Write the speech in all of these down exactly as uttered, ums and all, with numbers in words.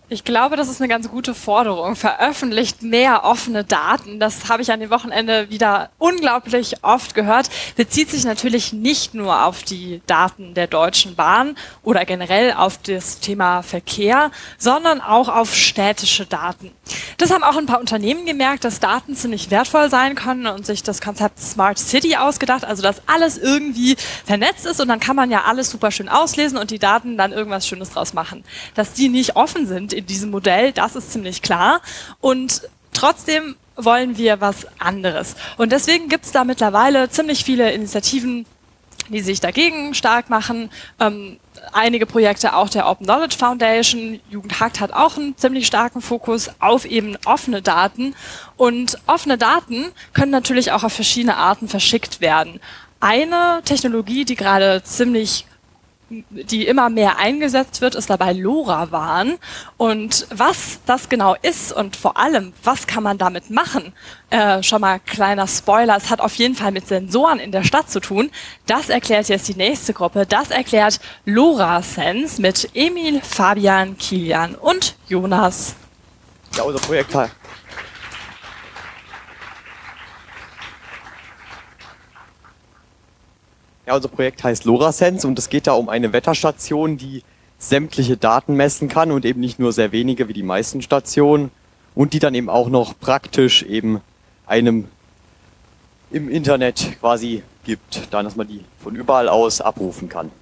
Ich glaube, das ist eine ganz gute Forderung. Veröffentlicht mehr offene Daten. Das habe ich an dem Wochenende wieder unglaublich oft gehört. Bezieht sich natürlich nicht nur auf die Daten der Deutschen Bahn oder generell auf das Thema Verkehr, sondern auch auf städtische Daten. Das haben auch ein paar Unternehmen gemerkt, dass Daten ziemlich wertvoll sein können und sich das Konzept Smart City ausgedacht, also dass alles irgendwie vernetzt ist und dann kann man ja alles super schön auslesen und die Daten dann irgendwas Schönes draus machen. Dass die nicht offen sind in diesem Modell, das ist ziemlich klar. Und trotzdem wollen wir was anderes. Und deswegen gibt es da mittlerweile ziemlich viele Initiativen, die sich dagegen stark machen. Ähm, einige Projekte auch der Open Knowledge Foundation. Jugendhakt hat auch einen ziemlich starken Fokus auf eben offene Daten. Und offene Daten können natürlich auch auf verschiedene Arten verschickt werden. Eine Technologie, die gerade ziemlich die immer mehr eingesetzt wird, ist dabei LoRaWAN. Und was das genau ist und vor allem, was kann man damit machen, äh, schon mal kleiner Spoiler, es hat auf jeden Fall mit Sensoren in der Stadt zu tun. Das erklärt jetzt die nächste Gruppe. Das erklärt LoRaSense mit Emil, Fabian, Kilian und Jonas. Ja, unser Projektteil. Ja, unser Projekt heißt LoRaSense und es geht da um eine Wetterstation, die sämtliche Daten messen kann und eben nicht nur sehr wenige wie die meisten Stationen und die dann eben auch noch praktisch eben einem im Internet quasi gibt, dann dass man die von überall aus abrufen kann.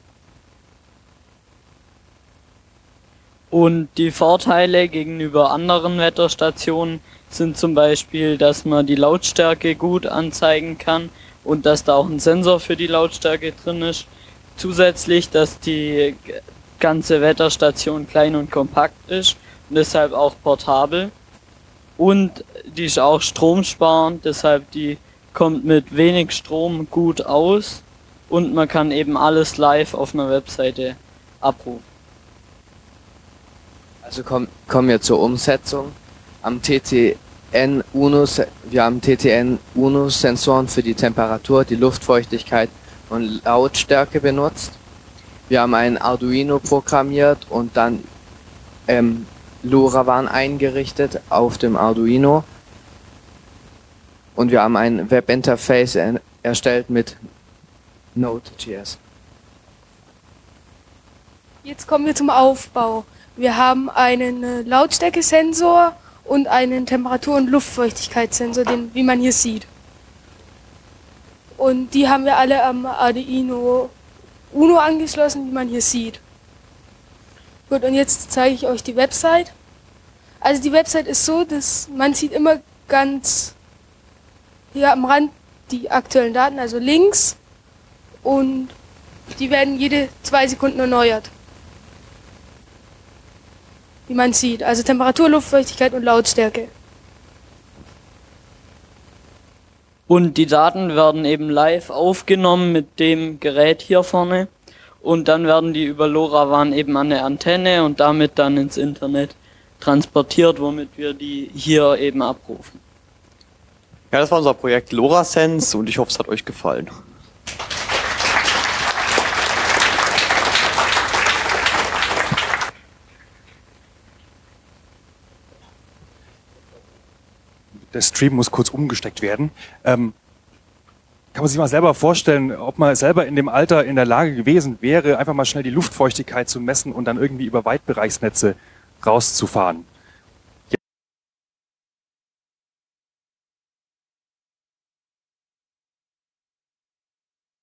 Und die Vorteile gegenüber anderen Wetterstationen sind zum Beispiel, dass man die Lautstärke gut anzeigen kann und dass da auch ein Sensor für die Lautstärke drin ist. Zusätzlich, dass die ganze Wetterstation klein und kompakt ist und deshalb auch portabel. Und die ist auch stromsparend, deshalb die kommt mit wenig Strom gut aus und man kann eben alles live auf einer Webseite abrufen. Also komm, kommen wir zur Umsetzung. Am T T N UNO, wir haben T T N UNO Sensoren für die Temperatur, die Luftfeuchtigkeit und Lautstärke benutzt. Wir haben ein Arduino programmiert und dann ähm, LoRaWAN eingerichtet auf dem Arduino. Und wir haben ein Webinterface er erstellt mit Node.js. Jetzt kommen wir zum Aufbau. Wir haben einen Lautstärkesensor und einen Temperatur- und Luftfeuchtigkeitssensor, den, wie man hier sieht. Und die haben wir alle am Arduino Uno angeschlossen, wie man hier sieht. Gut, und jetzt zeige ich euch die Website. Also die Website ist so, dass man sieht immer ganz hier am Rand die aktuellen Daten, also links, und die werden jede zwei Sekunden erneuert. Wie man sieht, also Temperatur, Luftfeuchtigkeit und Lautstärke. Und die Daten werden eben live aufgenommen mit dem Gerät hier vorne und dann werden die über LoRaWAN eben an eine Antenne und damit dann ins Internet transportiert, womit wir die hier eben abrufen. Ja, das war unser Projekt LoRaSense und ich hoffe, es hat euch gefallen. Der Stream muss kurz umgesteckt werden. Ähm, kann man sich mal selber vorstellen, ob man selber in dem Alter in der Lage gewesen wäre, einfach mal schnell die Luftfeuchtigkeit zu messen und dann irgendwie über Weitbereichsnetze rauszufahren?